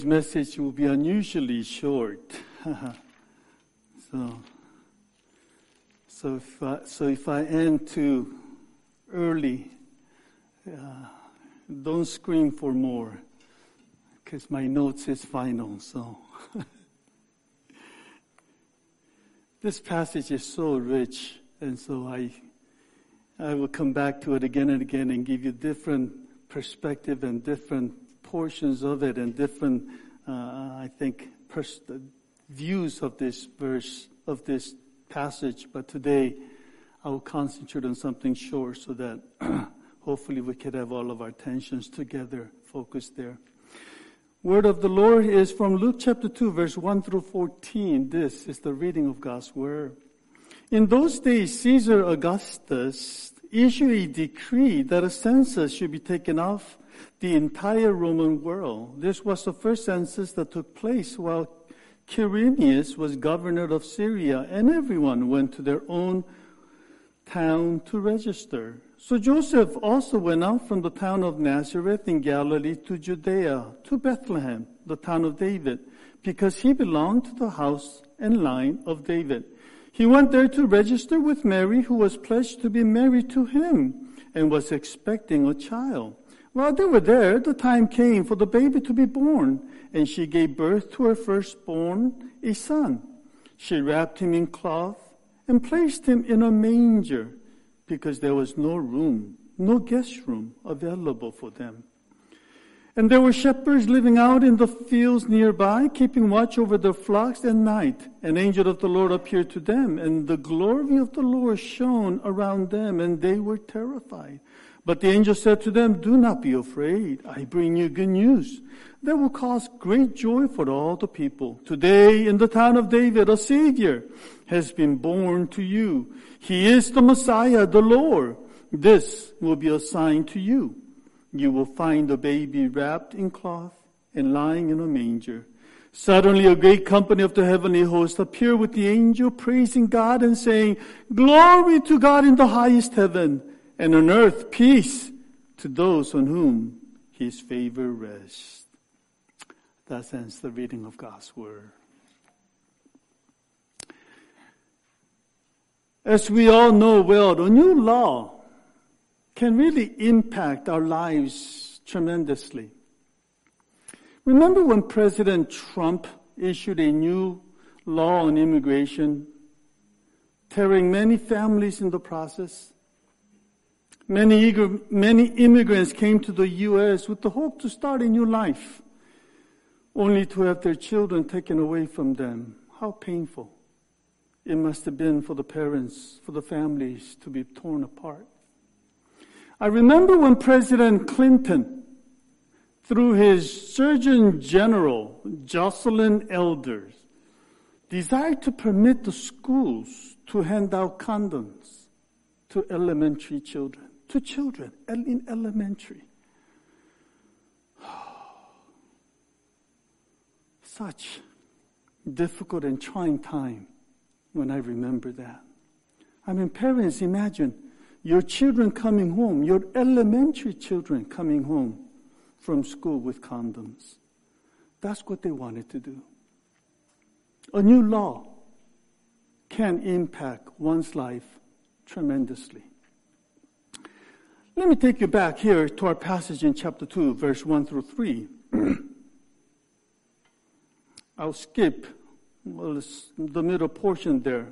Message will be unusually short. So if I end too early, don't scream for more, because my notes is final. So this passage is so rich, and so I will come back to it again and again and give you different perspective and different portions of it and different, views of this verse, of this passage. But today, I will concentrate on something short so that hopefully we could have all of our attentions together, focused there. Word of the Lord is from Luke chapter 2, verse 1 through 14. This is the reading of God's Word. In those days, Caesar Augustus issued a decree that a census should be taken off the entire Roman world. This was the first census that took place while Quirinius was governor of Syria, and everyone went to their own town to register. So Joseph also went out from the town of Nazareth in Galilee to Judea, to Bethlehem, the town of David, because he belonged to the house and line of David. He went there to register with Mary, who was pledged to be married to him and was expecting a child. While they were there, the time came for the baby to be born, and she gave birth to her firstborn, a son. She wrapped him in cloth and placed him in a manger because there was no guest room available for them. And there were shepherds living out in the fields nearby, keeping watch over their flocks at night. An angel of the Lord appeared to them, and the glory of the Lord shone around them, and they were terrified. But the angel said to them, "Do not be afraid. I bring you good news that will cause great joy for all the people. Today, in the town of David, a Savior has been born to you. He is the Messiah, the Lord. This will be a sign to you. You will find the baby wrapped in cloth and lying in a manger." Suddenly a great company of the heavenly host appeared with the angel, praising God and saying, "Glory to God in the highest heaven, and on earth peace to those on whom his favor rests." That ends the reading of God's Word. As we all know well, a new law can really impact our lives tremendously. Remember when President Trump issued a new law on immigration, tearing many families in the process? Many immigrants came to the U.S. with the hope to start a new life, only to have their children taken away from them. How painful it must have been for the parents, for the families to be torn apart. I remember when President Clinton, through his Surgeon General, Jocelyn Elders, desired to permit the schools to hand out condoms to elementary children, to children in elementary. Such difficult and trying time when I remember that. I mean, parents, imagine your children coming home, your elementary children coming home from school with condoms. That's what they wanted to do. A new law can impact one's life tremendously. Let me take you back here to our passage in chapter 2, verse 1 through 3. I'll skip the middle portion there.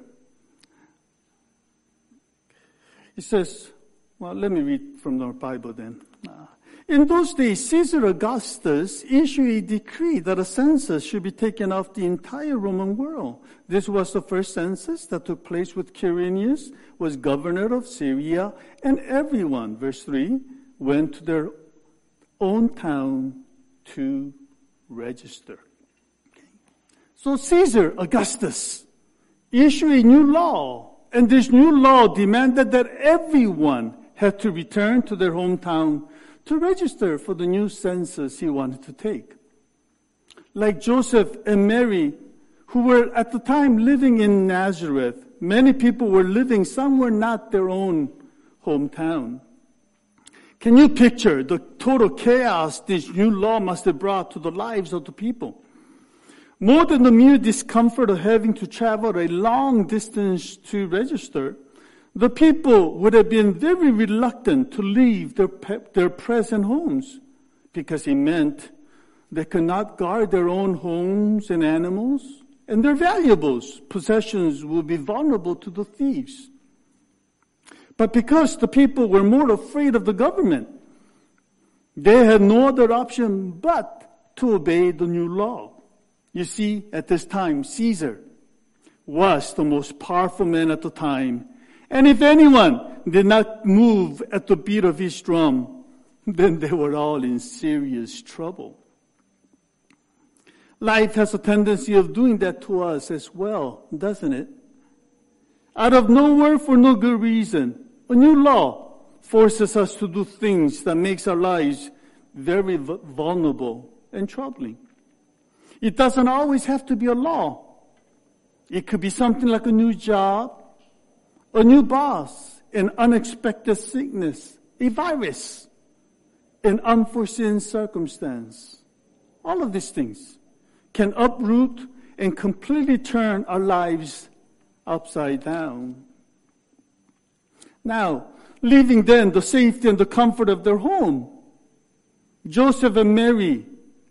It says, well, let me read from our Bible then. In those days, Caesar Augustus issued a decree that a census should be taken off the entire Roman world. This was the first census that took place with Quirinius, was governor of Syria, and everyone, verse 3, went to their own town to register. Okay. So Caesar Augustus issued a new law, and this new law demanded that everyone had to return to their hometown to register for the new census he wanted to take. Like Joseph and Mary, who were at the time living in Nazareth, many people were living somewhere not their own hometown. Can you picture the total chaos this new law must have brought to the lives of the people? More than the mere discomfort of having to travel a long distance to register, the people would have been very reluctant to leave their present homes because it meant they could not guard their own homes and animals, and their valuables, possessions, would be vulnerable to the thieves. But because the people were more afraid of the government, they had no other option but to obey the new law. You see, at this time, Caesar was the most powerful man at the time. And if anyone did not move at the beat of his drum, then they were all in serious trouble. Life has a tendency of doing that to us as well, doesn't it? Out of nowhere, for no good reason, a new law forces us to do things that makes our lives very vulnerable and troubling. It doesn't always have to be a law. It could be something like a new job, a new boss, an unexpected sickness, a virus, an unforeseen circumstance. All of these things can uproot and completely turn our lives upside down. Now, leaving then the safety and the comfort of their home, Joseph and Mary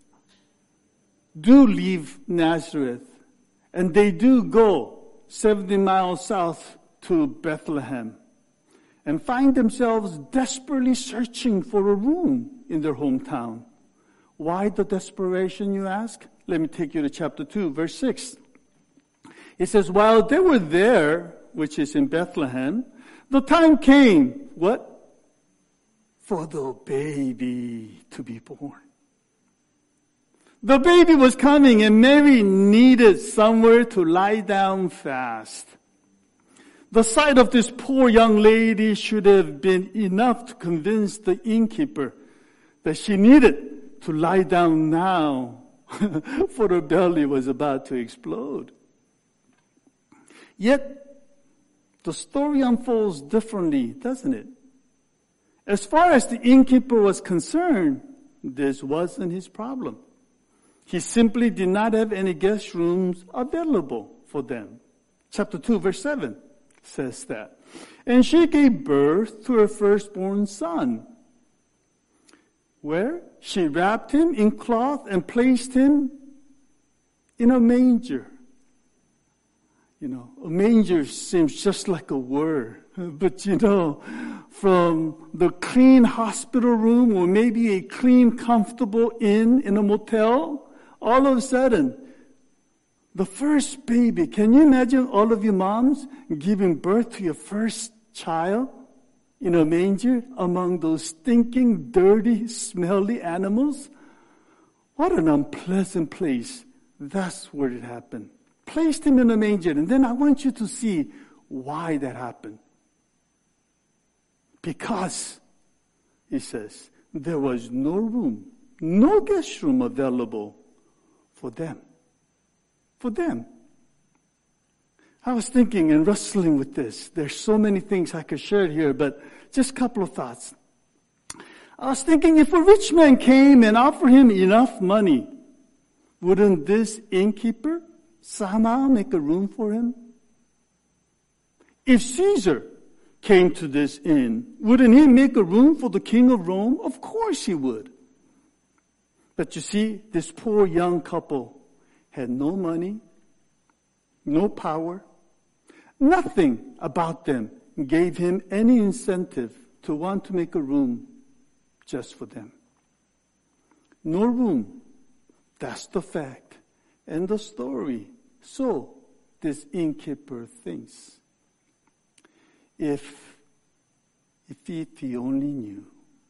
do leave Nazareth, and they do go 70 miles south to Bethlehem and find themselves desperately searching for a room in their hometown. Why the desperation, you ask? Let me take you to chapter 2, verse 6. It says, while they were there, which is in Bethlehem, the time came, what? For the baby to be born. The baby was coming, and Mary needed somewhere to lie down fast. The sight of this poor young lady should have been enough to convince the innkeeper that she needed to lie down now, for her belly was about to explode. Yet, the story unfolds differently, doesn't it? As far as the innkeeper was concerned, this wasn't his problem. He simply did not have any guest rooms available for them. Chapter 2, verse 7 says that. And she gave birth to her firstborn son, where she wrapped him in cloth and placed him in a manger. You know, a manger seems just like a word. But you know, from the clean hospital room or maybe a clean, comfortable inn in a motel, all of a sudden, the first baby, can you imagine all of you moms giving birth to your first child in a manger among those stinking, dirty, smelly animals? What an unpleasant place. That's where it happened. Placed him in a manger, and then I want you to see why that happened. Because, he says, there was no room, no guest room available for them. For them. I was thinking and wrestling with this. There's so many things I could share here, but just a couple of thoughts. I was thinking if a rich man came and offered him enough money, wouldn't this innkeeper somehow make a room for him? If Caesar came to this inn, wouldn't he make a room for the king of Rome? Of course he would. But you see, this poor young couple had no money, no power. Nothing about them gave him any incentive to want to make a room just for them. No room. That's the fact and the story. So, this innkeeper thinks, if he only knew,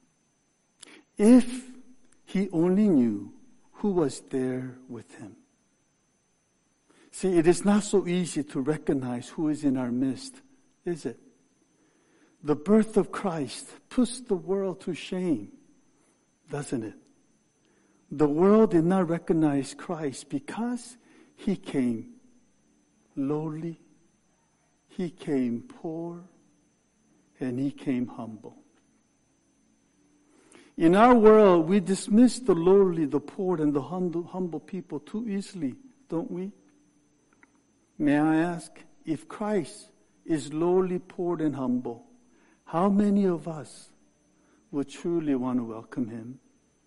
if he only knew who was there with him. See, it is not so easy to recognize who is in our midst, is it? The birth of Christ puts the world to shame, doesn't it? The world did not recognize Christ because he came lowly, he came poor, and he came humble. In our world, we dismiss the lowly, the poor, and the humble people too easily, don't we? May I ask, if Christ is lowly, poor, and humble, how many of us would truly want to welcome him?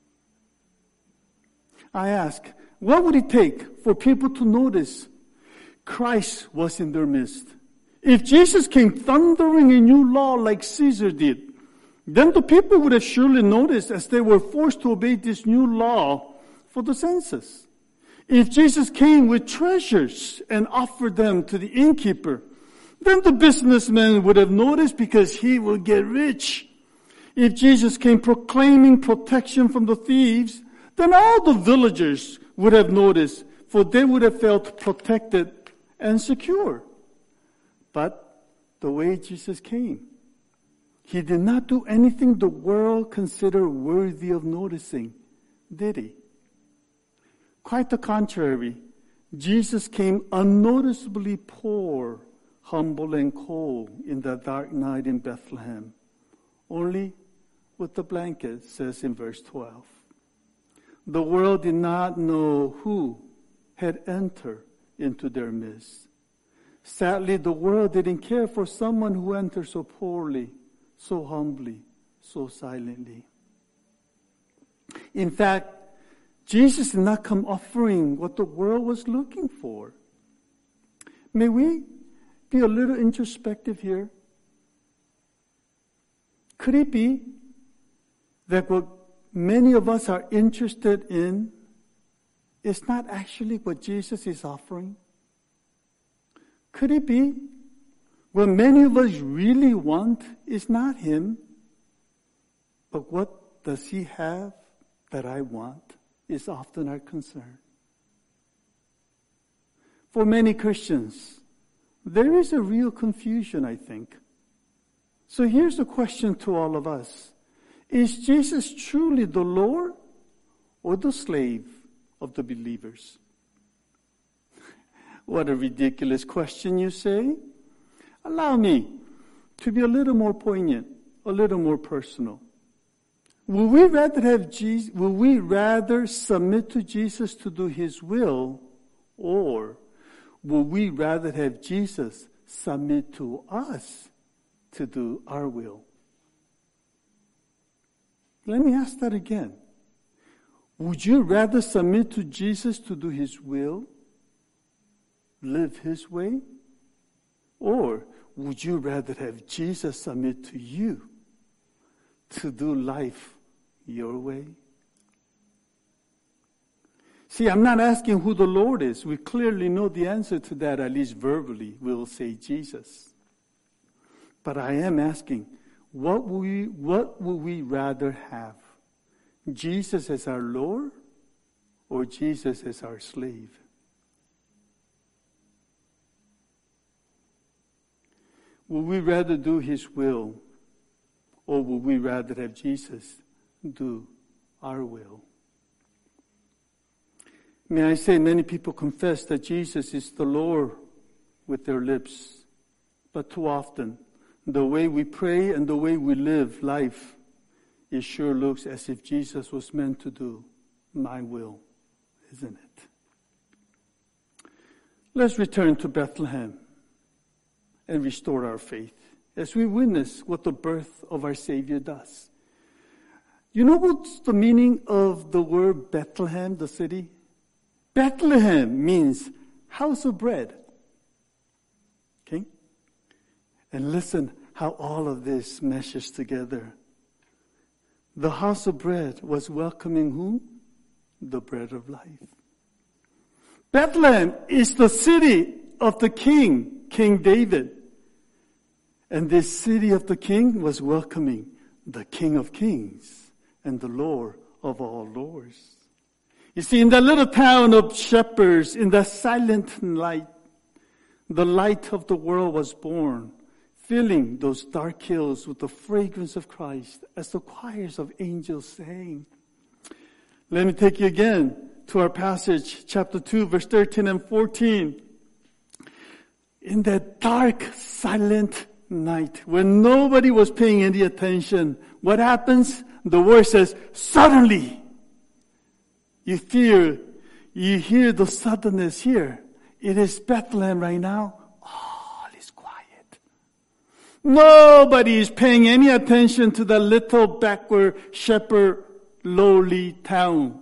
I ask, what would it take for people to notice Christ was in their midst? If Jesus came thundering a new law like Caesar did, then the people would have surely noticed as they were forced to obey this new law for the census. If Jesus came with treasures and offered them to the innkeeper, then the businessman would have noticed because he will get rich. If Jesus came proclaiming protection from the thieves, then all the villagers would have noticed, for they would have felt protected and secure. But the way Jesus came, he did not do anything the world considered worthy of noticing, did he? Quite the contrary. Jesus came unnoticeably poor, humble, and cold in that dark night in Bethlehem, only with the blanket, says in verse 12. The world did not know who had entered into their midst. Sadly, the world didn't care for someone who entered so poorly, so humbly, so silently. In fact, Jesus did not come offering what the world was looking for. May we be a little introspective here? Could it be that what many of us are interested in is not actually what Jesus is offering? Could it be what many of us really want is not him, but what does he have that I want is often our concern. For many Christians, there is a real confusion, I think. So here's the question to all of us. Is Jesus truly the Lord or the slave of the believers? What a ridiculous question, you say. Allow me to be a little more poignant, a little more personal. Will we rather submit to Jesus to do his will, or will we rather have Jesus submit to us to do our will? Let me ask that again. Would you rather submit to Jesus to do his will, live his way? Or would you rather have Jesus submit to you to do life your way? See, I'm not asking who the Lord is. We clearly know the answer to that, at least verbally. We'll say Jesus. But I am asking, what will we rather have? Jesus as our Lord or Jesus as our slave? Will we rather do his will, or will we rather have Jesus do our will? May I say, many people confess that Jesus is the Lord with their lips, but too often, the way we pray and the way we live life, it sure looks as if Jesus was meant to do my will, isn't it? Let's return to Bethlehem and restore our faith as we witness what the birth of our Savior does. You know what's the meaning of the word Bethlehem, the city? Bethlehem means house of bread. Okay? And listen how all of this meshes together. The house of bread was welcoming whom? The bread of life. Bethlehem is the city of the king, King David. And this city of the king was welcoming the King of Kings and the Lord of all lords. You see, in that little town of shepherds, in that silent night, the light of the world was born, filling those dark hills with the fragrance of Christ as the choirs of angels sang. Let me take you again to our passage, chapter 2, verse 13 and 14. In that dark, silent night, when nobody was paying any attention, what happens? The word says, suddenly. You hear the suddenness here. It is Bethlehem right now. All is quiet. Nobody is paying any attention to the little backward shepherd, lowly town.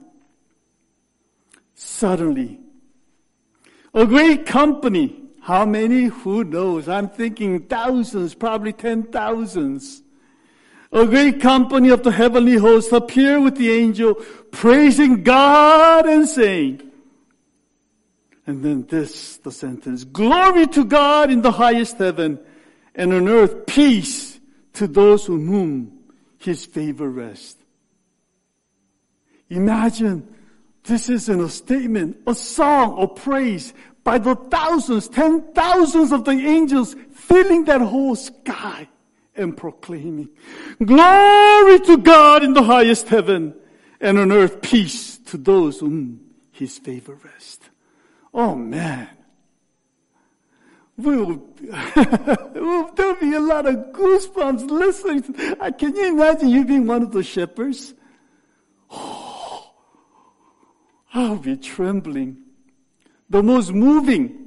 Suddenly, a great company. How many? Who knows? I'm thinking thousands, probably 10,000s. A great company of the heavenly host appear with the angel, praising God and saying, and then this, the sentence, glory to God in the highest heaven, and on earth peace to those on whom his favor rests. Imagine, this isn't a statement, a song of praise by the thousands, 10,000s of the angels filling that whole sky and proclaiming, glory to God in the highest heaven, and on earth peace to those whom his favor rests. Oh man. There'll be a lot of goosebumps listening. Can you imagine you being one of the shepherds? Oh, I'll be trembling. The most moving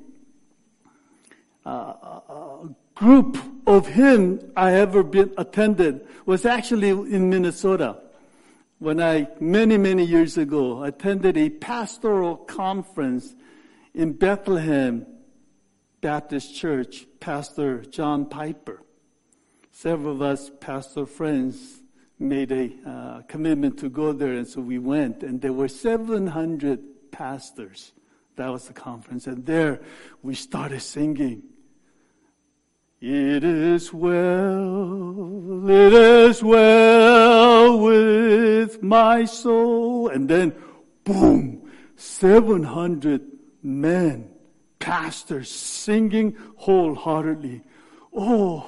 group of hymn I ever attended was actually in Minnesota. When many years ago, attended a pastoral conference in Bethlehem Baptist Church, Pastor John Piper. Several of us pastor friends made a commitment to go there, and so we went, and there were 700 pastors. That was the conference, and there we started singing, it is well with my soul. And then, boom, 700 men, pastors, singing wholeheartedly. Oh,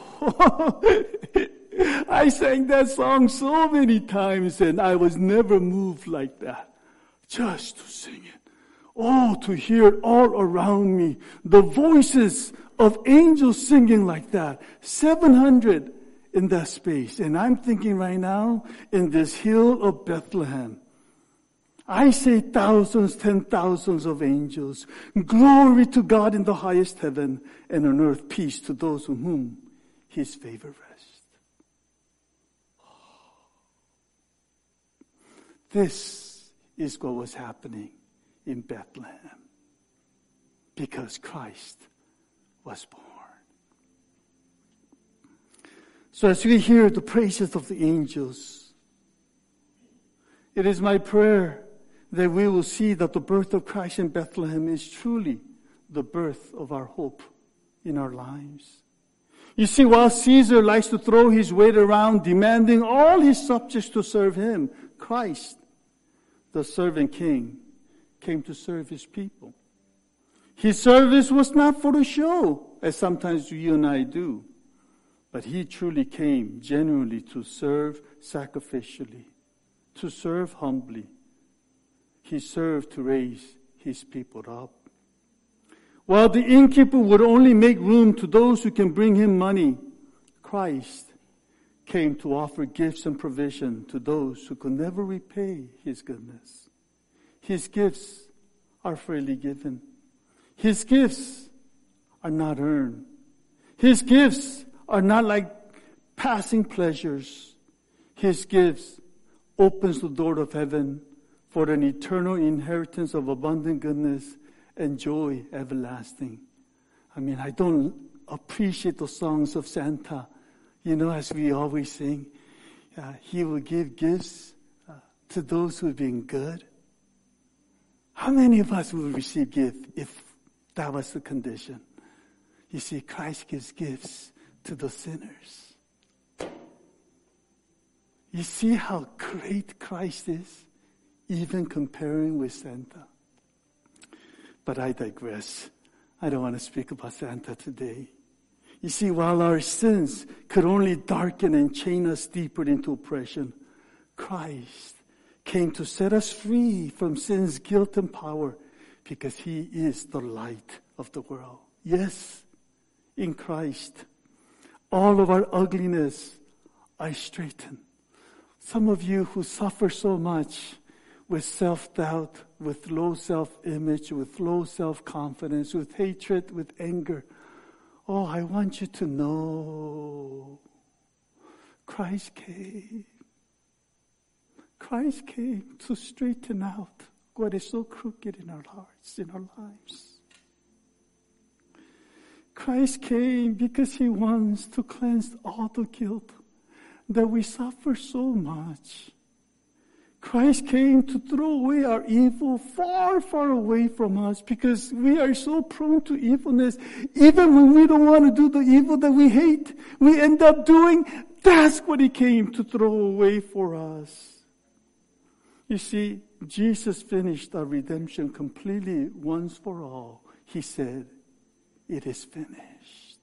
I sang that song so many times, and I was never moved like that. Just to sing it. Oh, to hear it all around me. The voices of angels singing like that. 700 in that space. And I'm thinking right now, in this hill of Bethlehem, I say thousands, 10,000s of angels. Glory to God in the highest heaven, and on earth peace to those on whom his favor rests. This is what was happening in Bethlehem, because Christ was born. So as we hear the praises of the angels, it is my prayer that we will see that the birth of Christ in Bethlehem is truly the birth of our hope in our lives. You see, while Caesar likes to throw his weight around, demanding all his subjects to serve him, Christ, the servant king, came to serve his people. His service was not for the show, as sometimes you and I do, but he truly came genuinely to serve sacrificially, to serve humbly. He served to raise his people up. While the innkeeper would only make room to those who can bring him money, Christ came to offer gifts and provision to those who could never repay his goodness. His gifts are freely given. His gifts are not earned. His gifts are not like passing pleasures. His gifts opens the door of heaven for an eternal inheritance of abundant goodness and joy everlasting. I mean, I don't appreciate the songs of Santa, as we always sing. He will give gifts to those who have been good. How many of us will receive gifts if that was the condition? You see, Christ gives gifts to the sinners. You see how great Christ is, even comparing with Santa. But I digress. I don't want to speak about Santa today. You see, while our sins could only darken and chain us deeper into oppression, Christ came to set us free from sin's guilt and power, because he is the light of the world. Yes, in Christ, all of our ugliness are straightened. Some of you who suffer so much with self-doubt, with low self-image, with low self-confidence, with hatred, with anger. Oh, I want you to know Christ came. Christ came to straighten out what is so crooked in our hearts, in our lives. Christ came because He wants to cleanse all the guilt that we suffer so much. Christ came to throw away our evil far, far away from us because we are so prone to evilness. Even when we don't want to do the evil that we hate, we end up doing. That's what He came to throw away for us. You see, Jesus finished our redemption completely once for all. He said, "It is finished."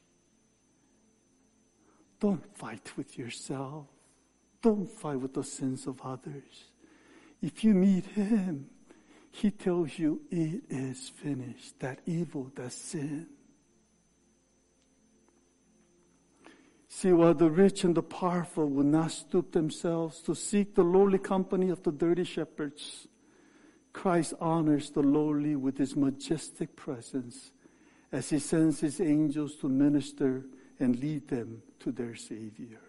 Don't fight with yourself. Don't fight with the sins of others. If you meet Him, He tells you it is finished. That evil, that sin. See, while the rich and the powerful will not stoop themselves to seek the lowly company of the dirty shepherds, Christ honors the lowly with His majestic presence as He sends His angels to minister and lead them to their Savior.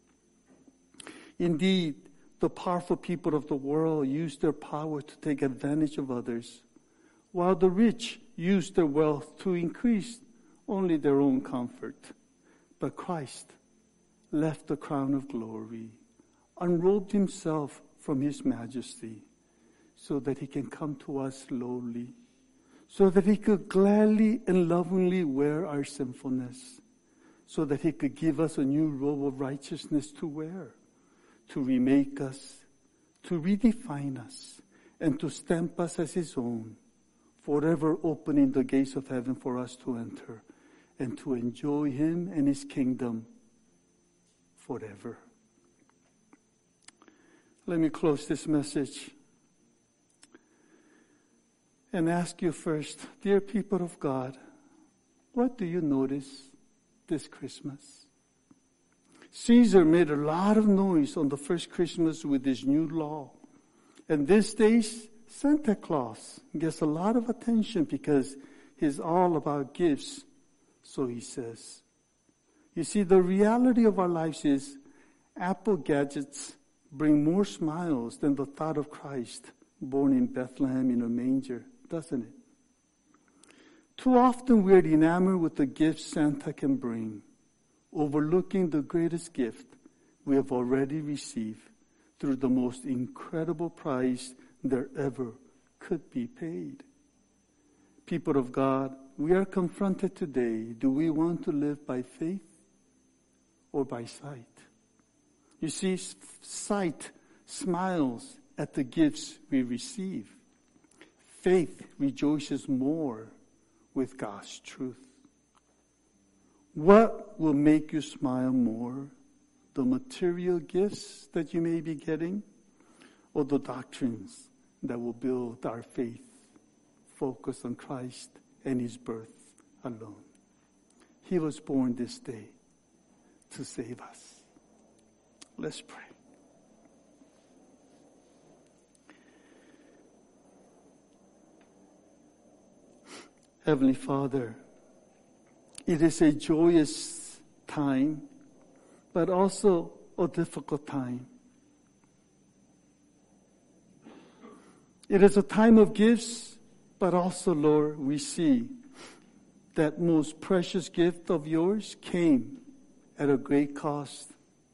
Indeed, the powerful people of the world use their power to take advantage of others, while the rich use their wealth to increase only their own comfort. But Christ left the crown of glory, unrobed Himself from His majesty, so that He can come to us lowly, so that He could gladly and lovingly wear our sinfulness, so that He could give us a new robe of righteousness to wear, to remake us, to redefine us, and to stamp us as His own, forever opening the gates of heaven for us to enter and to enjoy Him and His kingdom forever. Let me close this message and ask you first, dear people of God, what do you notice this Christmas? Caesar made a lot of noise on the first Christmas with his new law. And these days, Santa Claus gets a lot of attention because he's all about gifts, so he says. You see, the reality of our lives is Apple gadgets bring more smiles than the thought of Christ born in Bethlehem in a manger, doesn't it? Too often we are enamored with the gifts Santa can bring, overlooking the greatest gift we have already received through the most incredible price there ever could be paid. People of God, we are confronted today. Do we want to live by faith or by sight? You see, sight smiles at the gifts we receive. Faith rejoices more with God's truth. What will make you smile more? The material gifts that you may be getting, or the doctrines that will build our faith, focused on Christ and His birth alone? He was born this day to save us. Let's pray. Heavenly Father, it is a joyous time, but also a difficult time. It is a time of gifts, but also, Lord, we see that most precious gift of yours came at a great cost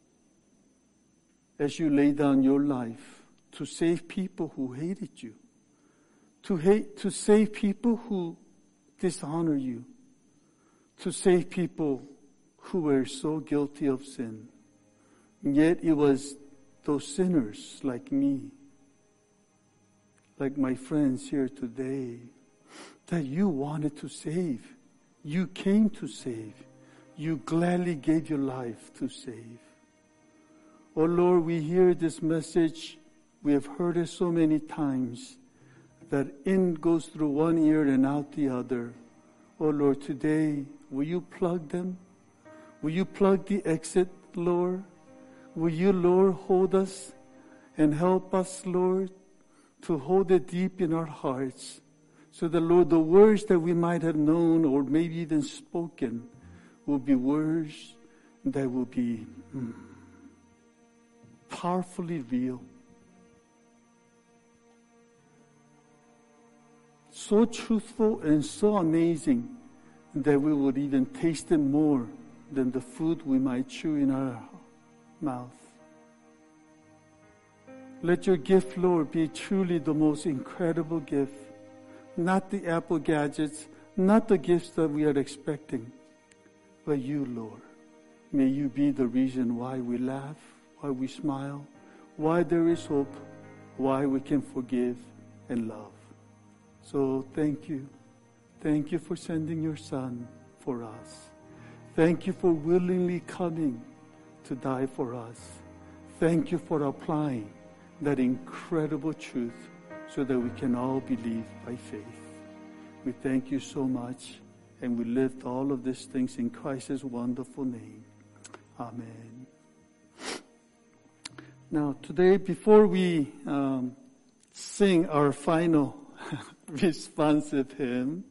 as you laid down your life to save people who hated you, to save people who dishonor you, to save people who were so guilty of sin. And yet it was those sinners like me, like my friends here today, that you wanted to save. You came to save. You gladly gave your life to save. Oh Lord, we hear this message. We have heard it so many times that in goes through one ear and out the other. Oh Lord, today, will you plug them? Will you plug the exit, Lord? Will you, Lord, hold us and help us, Lord, to hold it deep in our hearts so that, Lord, the words that we might have known or maybe even spoken will be words that will be powerfully real. So truthful and so amazing that we would even taste it more than the food we might chew in our mouth. Let your gift, Lord, be truly the most incredible gift. Not the Apple gadgets, not the gifts that we are expecting, but you, Lord. May you be the reason why we laugh, why we smile, why there is hope, why we can forgive and love. So thank you. Thank you for sending your Son for us. Thank you for willingly coming to die for us. Thank you for applying that incredible truth so that we can all believe by faith. We thank you so much, and we lift all of these things in Christ's wonderful name. Amen. Now, today, before we sing our final responsive hymn,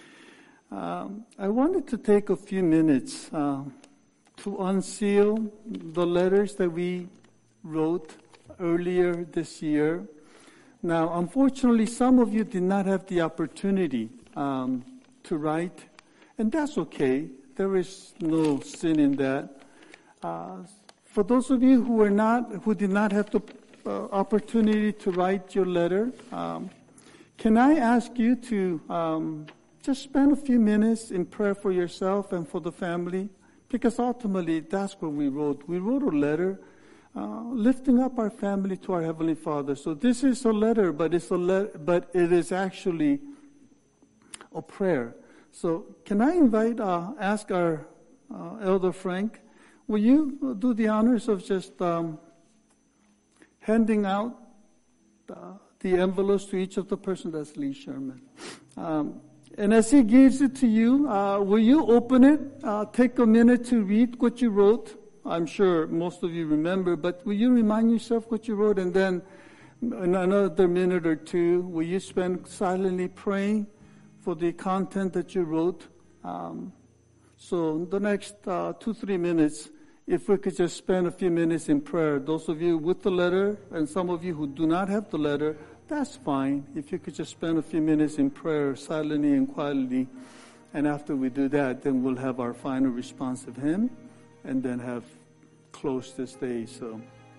I wanted to take a few minutes to unseal the letters that we wrote earlier this year. Now, unfortunately, some of you did not have the opportunity to write, and that's okay. There is no sin in that. For those of you who did not have the opportunity to write your letter, can I ask you to just spend a few minutes in prayer for yourself and for the family? Because ultimately, that's what we wrote. We wrote a letter lifting up our family to our Heavenly Father. So this is a letter, but it is actually a prayer. So can I ask our Elder Frank, will you do the honors of just handing out the envelopes to each of the person? That's Lee Sherman. And as he gives it to you, will you open it? Take a minute to read what you wrote. I'm sure most of you remember, but will you remind yourself what you wrote? And then in another minute or two, will you spend silently praying for the content that you wrote? So the next 2-3 minutes, if we could just spend a few minutes in prayer. Those of you with the letter and some of you who do not have the letter, that's fine. If you could just spend a few minutes in prayer, silently and quietly. And after we do that, then we'll have our final responsive hymn and then have closed this day. So.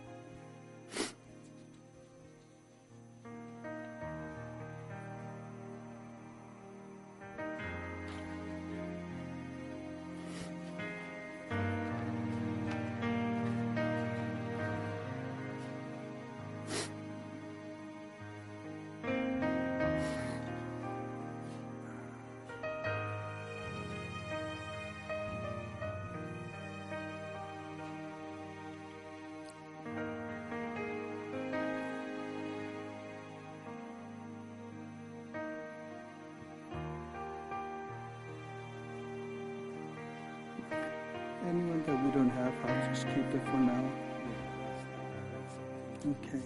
Anyone that we don't have, I'll just keep it for now. Okay.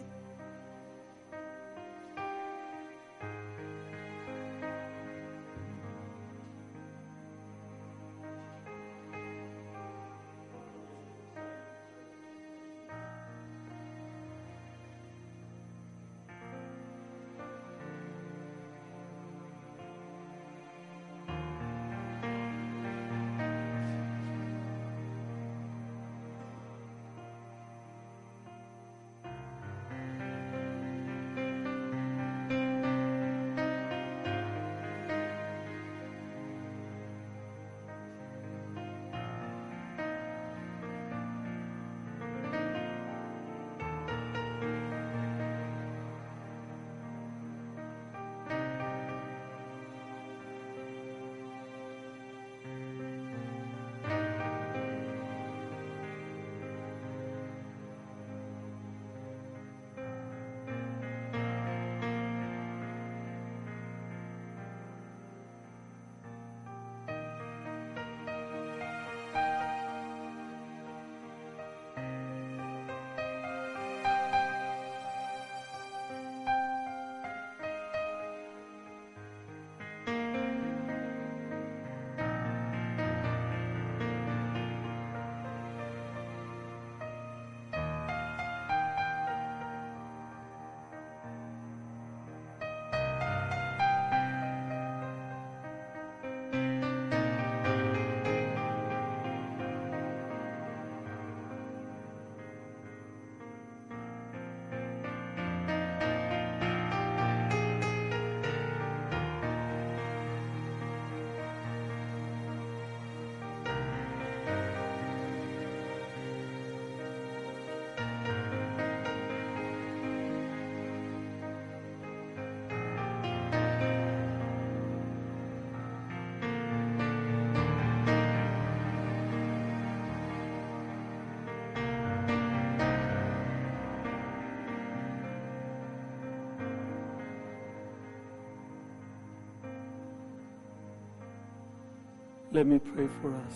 Let me pray for us.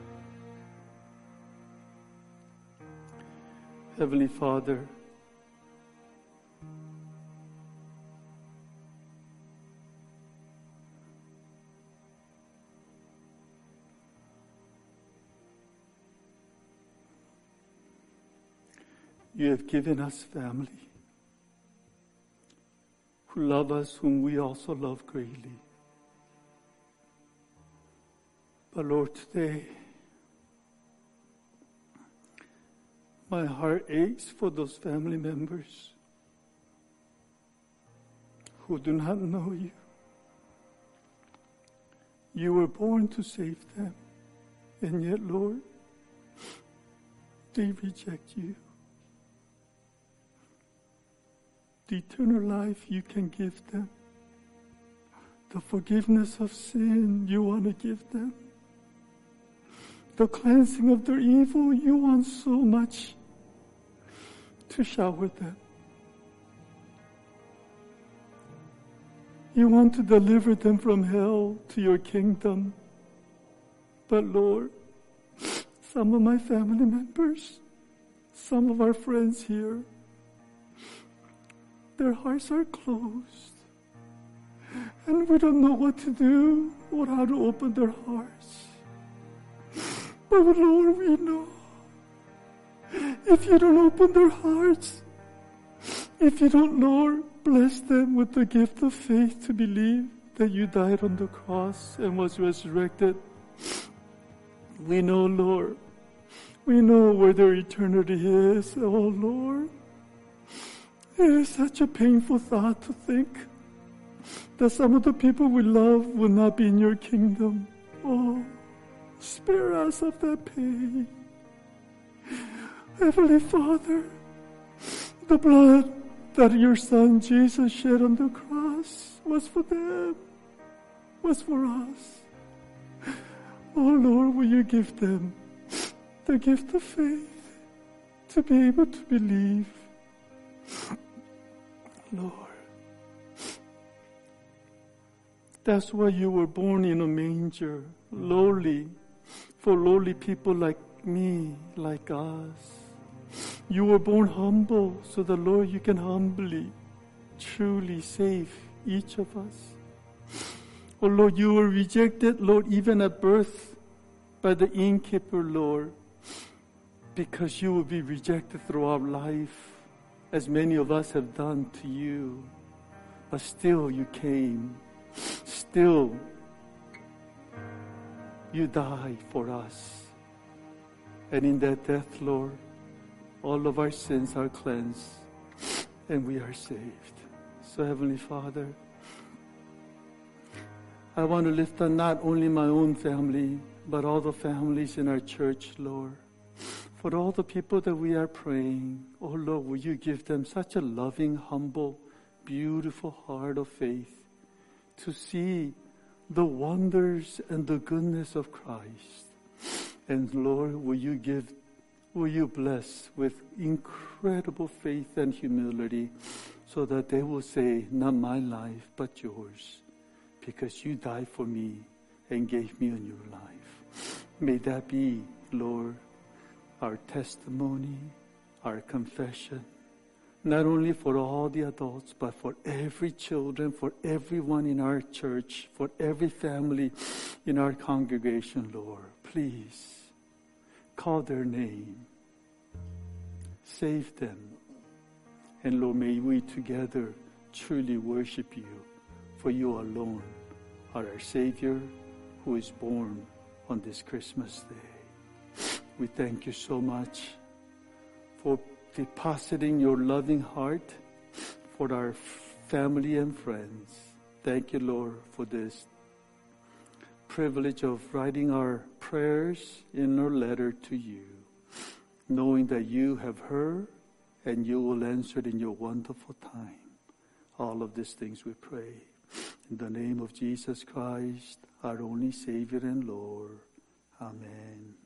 Heavenly Father, you have given us family who love us, whom we also love greatly. But Lord, today, my heart aches for those family members who do not know you. You were born to save them, and yet, Lord, they reject you. The eternal life you can give them, the forgiveness of sin you want to give them, the cleansing of their evil you want so much to shower them. You want to deliver them from hell to your kingdom. But Lord, some of my family members, some of our friends here, their hearts are closed. And we don't know what to do or how to open their hearts. But Lord, we know if you don't open their hearts, if you don't, Lord, bless them with the gift of faith to believe that you died on the cross and was resurrected, we know, Lord, we know where their eternity is. Oh, Lord, it is such a painful thought to think that some of the people we love will not be in your kingdom. Oh, spare us of that pain. Heavenly Father, the blood that your Son Jesus shed on the cross was for them, was for us. Oh Lord, will you give them the gift of faith to be able to believe. Lord, that's why you were born in a manger, lowly, for lowly people like me, like us. You were born humble, so that, Lord, you can humbly, truly save each of us. Oh, Lord, you were rejected, Lord, even at birth by the innkeeper, Lord, because you will be rejected throughout life, as many of us have done to you. But still you came. Still you died for us. And in that death, Lord, all of our sins are cleansed and we are saved. So, Heavenly Father, I want to lift up not only my own family, but all the families in our church, Lord. For all the people that we are praying, oh Lord, will you give them such a loving, humble, beautiful heart of faith to see the wonders and the goodness of Christ. And Lord, will you bless with incredible faith and humility so that they will say, not my life, but yours, because you died for me and gave me a new life. May that be, Lord, our testimony, our confession, not only for all the adults, but for every children, for everyone in our church, for every family in our congregation, Lord. Please call their name. Save them. And Lord, may we together truly worship you, for you alone are our Savior who is born on this Christmas day. We thank you so much for depositing your loving heart for our family and friends. Thank you, Lord, for this privilege of writing our prayers in our letter to you, knowing that you have heard and you will answer it in your wonderful time. All of these things we pray. In the name of Jesus Christ, our only Savior and Lord. Amen.